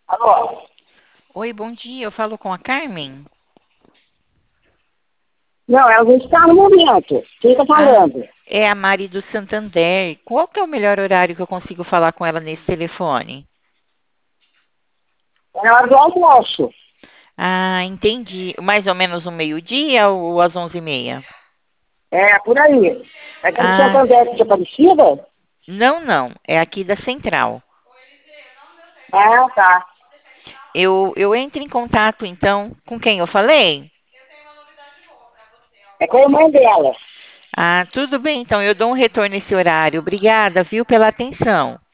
Alô? Oi, bom dia. Eu falo com a Carmen. Não, ela não está no momento. Quem está Ah, falando? é a Mari do Santander. Qual que é o melhor horário que eu consigo falar com ela nesse telefone? É a hora do almoço. Ah, entendi. Mais ou menos no meio-dia ou às 11h30? É, por aí. É que é do Ah, Santander de Aparecida? não, não. É aqui da Central. Ah, tá. Eu entro em contato, então, com quem eu falei? É com a irmã dela. Ah, tudo bem, então. Eu dou um retorno nesse horário. Obrigada, viu, pela atenção.